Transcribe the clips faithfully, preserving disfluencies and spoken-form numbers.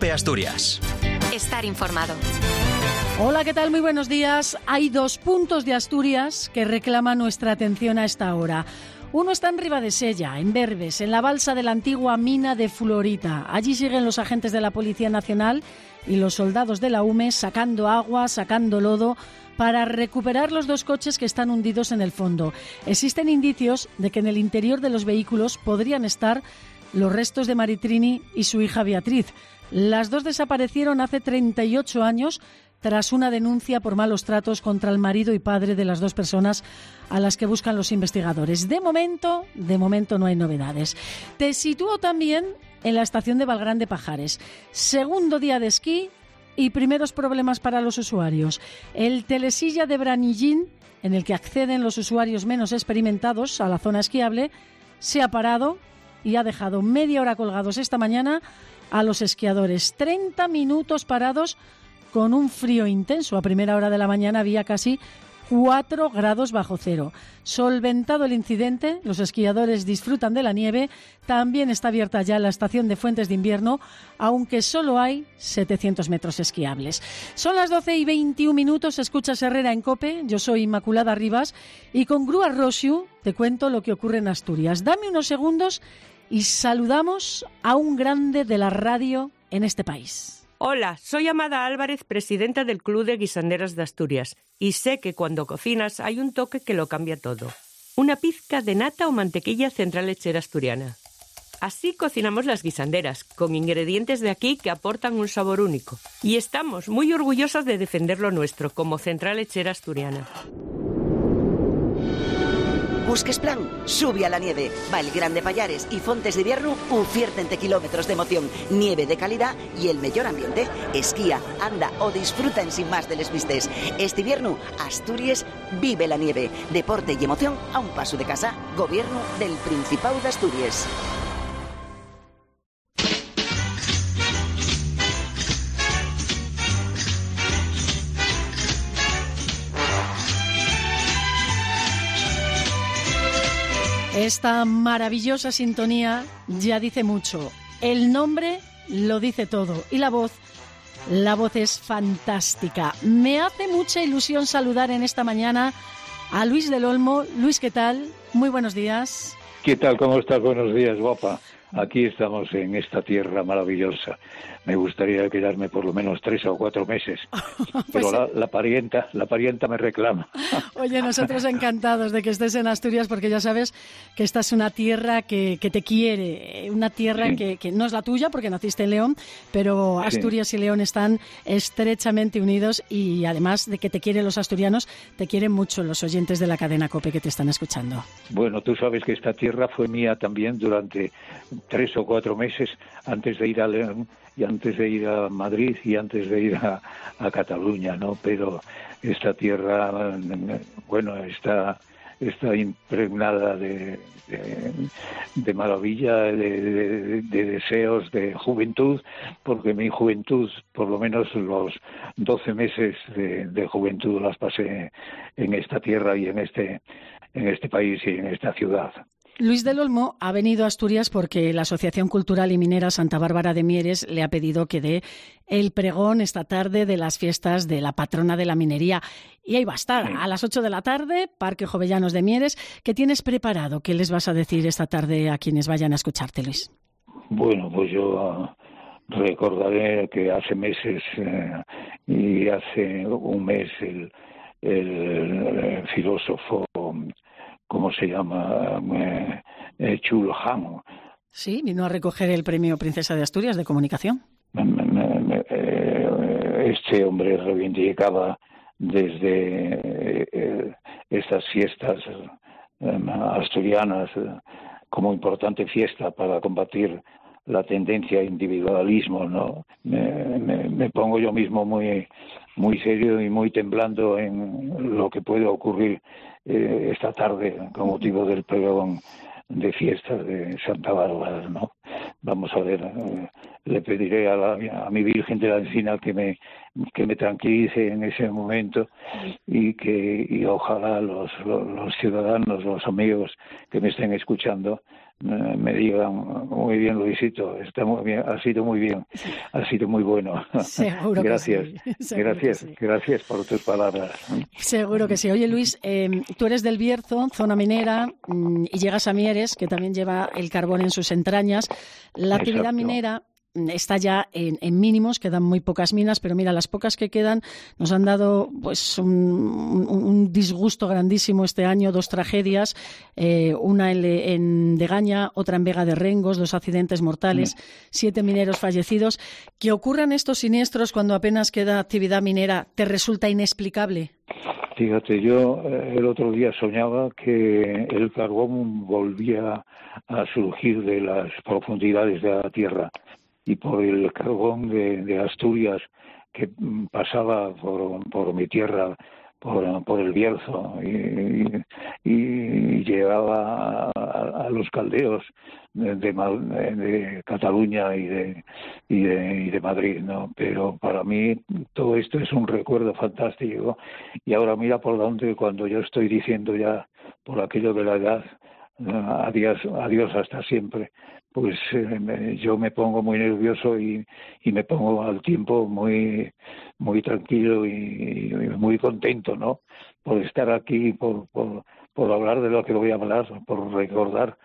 COPE Asturias. Estar informado. Hola, ¿qué tal? Muy buenos días. Hay dos puntos de Asturias que reclaman nuestra atención a esta hora. Uno está en Ribadesella, en Berbes, en la balsa de la antigua mina de Florita. Allí siguen los agentes de la Policía Nacional y los soldados de la U M E sacando agua, sacando lodo, para recuperar los dos coches que están hundidos en el fondo. Existen indicios de que en el interior de los vehículos podrían estar los restos de Maritrini y su hija Beatriz. Las dos desaparecieron hace treinta y ocho años tras una denuncia por malos tratos contra el marido y padre de las dos personas a las que buscan los investigadores. De momento, de momento no hay novedades. Te sitúo también en la estación de Valgrande Pajares. Segundo día de esquí y primeros problemas para los usuarios. El telesilla de Branillín, en el que acceden los usuarios menos experimentados a la zona esquiable, se ha parado y ha dejado media hora colgados esta mañana a los esquiadores. treinta minutos parados con un frío intenso. A primera hora de la mañana había casi cuatro grados bajo cero. Solventado el incidente, los esquiadores disfrutan de la nieve. También está abierta ya la estación de Fuentes de Invierno, aunque solo hay setecientos metros esquiables. Son las doce y veintiún minutos, escuchas Herrera en COPE. Yo soy Inmaculada Rivas y con Grúa Rosiu te cuento lo que ocurre en Asturias. Dame unos segundos y saludamos a un grande de la radio en este país. Hola, soy Amada Álvarez, presidenta del Club de Guisanderas de Asturias, y sé que cuando cocinas hay un toque que lo cambia todo. Una pizca de nata o mantequilla Central Lechera Asturiana. Así cocinamos las guisanderas, con ingredientes de aquí que aportan un sabor único. Y estamos muy orgullosas de defender lo nuestro, como Central Lechera Asturiana. Busques plan, sube a la nieve. Valgrande Pallares y Fontes de Invierno ufierten-te kilómetros de emoción, nieve de calidad y el mejor ambiente. Esquía, anda o disfruta en sin más de les vistes. Este invierno, Asturias vive la nieve. Deporte y emoción a un paso de casa. Gobierno del Principado de Asturias. Esta maravillosa sintonía ya dice mucho. El nombre lo dice todo. Y la voz, la voz es fantástica. Me hace mucha ilusión saludar en esta mañana a Luis del Olmo. Luis, ¿qué tal? Muy buenos días. ¿Qué tal? ¿Cómo estás? Buenos días, guapa. Aquí estamos en esta tierra maravillosa. Me gustaría quedarme por lo menos tres o cuatro meses, pues pero la, la parienta, la parienta me reclama. Oye, nosotros encantados de que estés en Asturias, porque ya sabes que esta es una tierra que, que te quiere, una tierra sí. que, que no es la tuya porque naciste en León, pero Asturias sí. y León están estrechamente unidos y además de que te quieren los asturianos, te quieren mucho los oyentes de la cadena COPE que te están escuchando. Bueno, tú sabes que esta tierra fue mía también durante tres o cuatro meses antes de ir a León y antes de ir a Madrid y antes de ir a, a Cataluña, ¿no? Pero esta tierra, bueno, está, está impregnada de, de, de maravilla, de, de, de deseos, de juventud, porque mi juventud, por lo menos los doce meses de, de juventud las pasé en esta tierra y en este, en este país y en esta ciudad. Luis del Olmo ha venido a Asturias porque la Asociación Cultural y Minera Santa Bárbara de Mieres le ha pedido que dé el pregón esta tarde de las fiestas de la patrona de la minería. Y ahí va a estar, a las ocho de la tarde, Parque Jovellanos de Mieres. ¿Qué tienes preparado? ¿Qué les vas a decir esta tarde a quienes vayan a escucharte, Luis? Bueno, pues yo uh, recordaré que hace meses uh, y hace un mes el, el, el filósofo... ¿Cómo se llama? Eh, eh, Chul Han. Sí, vino a recoger el premio Princesa de Asturias de Comunicación. Me, me, me, eh, este hombre reivindicaba desde eh, estas fiestas eh, asturianas eh, como importante fiesta para combatir la tendencia a individualismo, ¿no? Me, me, me pongo yo mismo muy, muy serio y muy temblando en lo que puede ocurrir eh, esta tarde con motivo del pregón de fiestas de Santa Bárbara, ¿no? Vamos a ver, eh, le pediré a, la, a mi Virgen de la Encina que me que me tranquilice en ese momento y que y ojalá los, los, los ciudadanos, los amigos que me estén escuchando eh, me digan: muy bien, Luisito, está muy bien, ha sido muy bien, ha sido muy bueno. Seguro gracias, que sí. Seguro gracias, que sí. Gracias por tus palabras. Seguro que sí. Oye, Luis, eh, tú eres del Bierzo, zona minera, mmm, y llegas a Mieres, que también lleva el carbón en sus entrañas. La actividad Exacto. minera está ya en, en mínimos, quedan muy pocas minas, pero mira, las pocas que quedan nos han dado pues un, un, un disgusto grandísimo este año, dos tragedias, eh, una en, en Degaña, otra en Vega de Rengos, dos accidentes mortales, sí. siete mineros fallecidos. ¿Que ocurran estos siniestros cuando apenas queda actividad minera te resulta inexplicable? Fíjate, yo eh, el otro día soñaba que el carbón volvía a surgir de las profundidades de la tierra, y por el carbón de, de Asturias que pasaba por, por mi tierra, por, por el Bierzo, y, y, y llegaba a, a los caldeos de, de, de Cataluña y de, y, de, y de Madrid, ¿no? Pero para mí todo esto es un recuerdo fantástico, y ahora mira por dónde, cuando yo estoy diciendo ya, por aquello de la edad, adiós, adiós hasta siempre, pues eh, me, yo me pongo muy nervioso y, y me pongo al tiempo muy muy tranquilo y, y muy contento, ¿no? Por estar aquí, por, por, por hablar de lo que voy a hablar, por recordar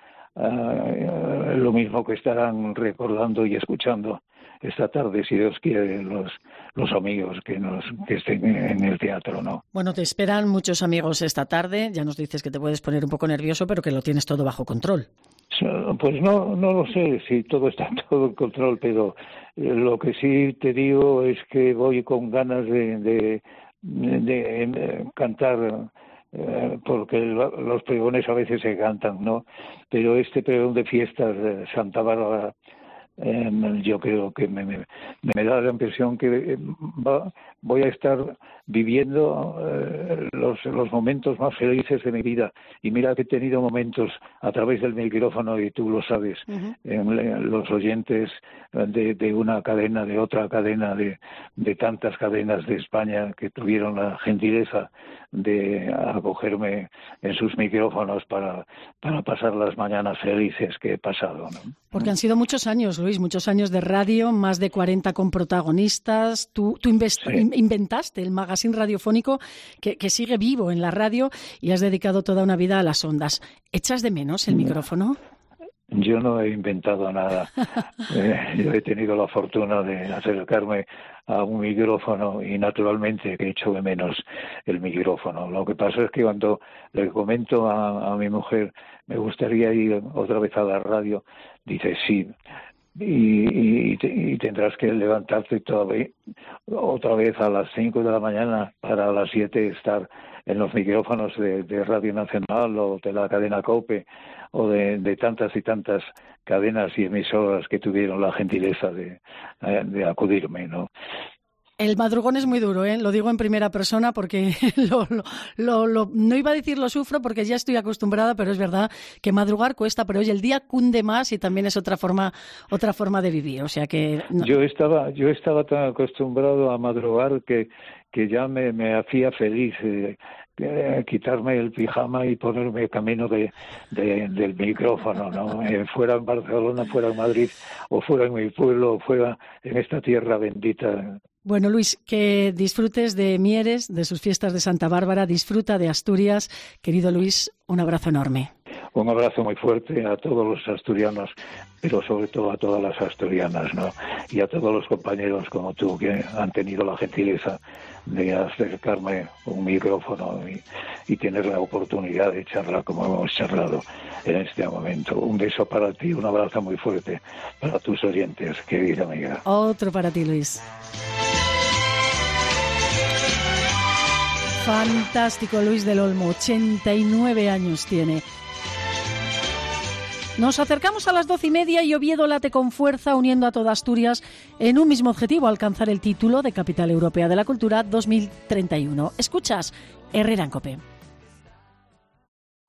uh, lo mismo que estarán recordando y escuchando esta tarde, si Dios quiere, los los amigos que nos que estén en el teatro, ¿no? Bueno, te esperan muchos amigos esta tarde. Ya nos dices que te puedes poner un poco nervioso, pero que lo tienes todo bajo control. Pues no, no lo sé si todo está todo en control, pero eh, lo que sí te digo es que voy con ganas de, de, de, de cantar, eh, porque los pregones a veces se cantan, ¿no? Pero este pregón de fiestas de Santa Bárbara, eh, yo creo que me, me, me da la impresión que va, voy a estar viviendo eh, los, los momentos más felices de mi vida. Y mira que he tenido momentos a través del micrófono, y tú lo sabes, uh-huh. en, en los oyentes de, de una cadena, de otra cadena, de, de tantas cadenas de España que tuvieron la gentileza de acogerme en sus micrófonos para, para pasar las mañanas felices que he pasado, ¿no? Porque han sido muchos años, Luis, muchos años de radio, más de cuarenta con protagonistas. Tú, tú invest- sí. inventaste el magazine radiofónico que, que sigue vivo en la radio, y has dedicado toda una vida a las ondas. ¿Echas de menos el micrófono? Yo no he inventado nada. eh, yo he tenido la fortuna de acercarme a un micrófono y naturalmente que echo de menos el micrófono. Lo que pasa es que cuando le comento a, a mi mujer, me gustaría ir otra vez a la radio, dice sí, y, y, y tendrás que levantarte todavía, otra vez a las cinco de la mañana para a las siete estar en los micrófonos de, de Radio Nacional o de la cadena COPE o de, de tantas y tantas cadenas y emisoras que tuvieron la gentileza de, de acudirme, ¿no? El madrugón es muy duro, ¿eh? Lo digo en primera persona porque lo, lo, lo, lo, no iba a decir lo sufro porque ya estoy acostumbrada, pero es verdad que madrugar cuesta, pero hoy el día cunde más y también es otra forma otra forma de vivir, o sea que... No. Yo estaba yo estaba tan acostumbrado a madrugar que, que ya me, me hacía feliz eh, eh, quitarme el pijama y ponerme camino de, de del micrófono, ¿no? Eh, fuera en Barcelona, fuera en Madrid, o fuera en mi pueblo, o fuera en esta tierra bendita. Bueno, Luis, que disfrutes de Mieres, de sus fiestas de Santa Bárbara, disfruta de Asturias. Querido Luis, un abrazo enorme. Un abrazo muy fuerte a todos los asturianos, pero sobre todo a todas las asturianas, ¿no? Y a todos los compañeros como tú que han tenido la gentileza de acercarme un micrófono y, y tener la oportunidad de charlar como hemos charlado en este momento. Un beso para ti, un abrazo muy fuerte para tus oyentes, querida amiga. Otro para ti, Luis. Fantástico, Luis del Olmo, ochenta y nueve años tiene. Nos acercamos a las doce y media y Oviedo late con fuerza, uniendo a toda Asturias en un mismo objetivo: alcanzar el título de Capital Europea de la Cultura dos mil treinta y uno. Escuchas Herrera en COPE.